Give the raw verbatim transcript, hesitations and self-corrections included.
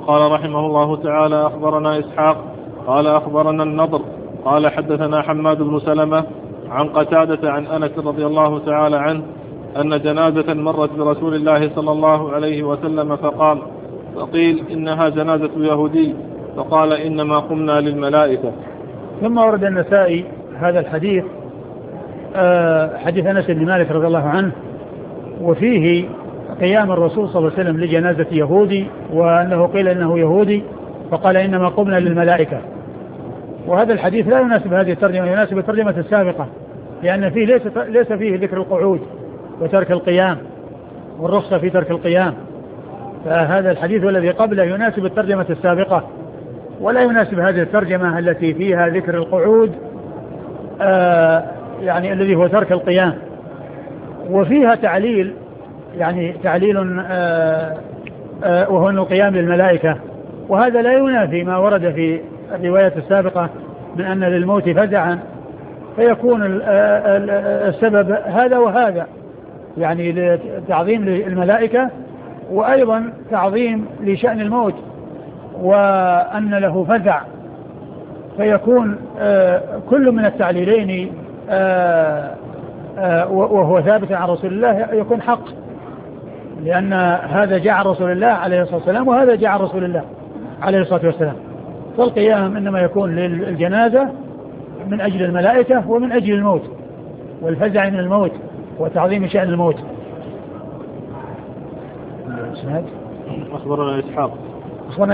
قال رحمه الله تعالى: أخبرنا إسحاق قال أخبرنا النضر قال حدثنا حماد بن سلمة عن قتادة عن أنس رضي الله تعالى عنه أن جنازة مرت برسول الله صلى الله عليه وسلم فقام، فقيل إنها جنازة يهودي، فقال إنما قمنا للملائكة. ثم ورد النسائي هذا الحديث، حديث أنس بن مالك رضي الله عنه، وفيه قيام الرسول صلى الله عليه وسلم لجنازة يهودي، وأنه قيل إنه يهودي فقال إنما قمنا للملائكة. وهذا الحديث لا يناسب هذه الترجمة، يناسب الترجمة السابقة، لأن فيه ليس, ليس فيه ذكر القعود وترك القيام والرخصة في ترك القيام. فهذا الحديث والذي قبله يناسب الترجمة السابقة، ولا يناسب هذه الترجمة التي فيها ذكر القعود آه يعني الذي هو ترك القيام، وفيها تعليل، يعني تعليل آه آه وهو القيام للملائكة، وهذا لا ينافي ما ورد في الرواية السابقة من أن للموت فزعا، فيكون السبب هذا وهذا، يعني تعظيم للملائكة وأيضا تعظيم لشأن الموت، وأن له فزع، فيكون كل من التعليلين وهو ثابت عن رسول الله يكون حق، لأن هذا جاء عن رسول الله عليه الصلاة والسلام وهذا جاء عن رسول الله عليه الصلاة والسلام. فالقيام إنما يكون للجنازة من أجل الملائكة ومن أجل الموت والفزع من الموت وتعظيم شأن الموت. أخبرنا إسحاق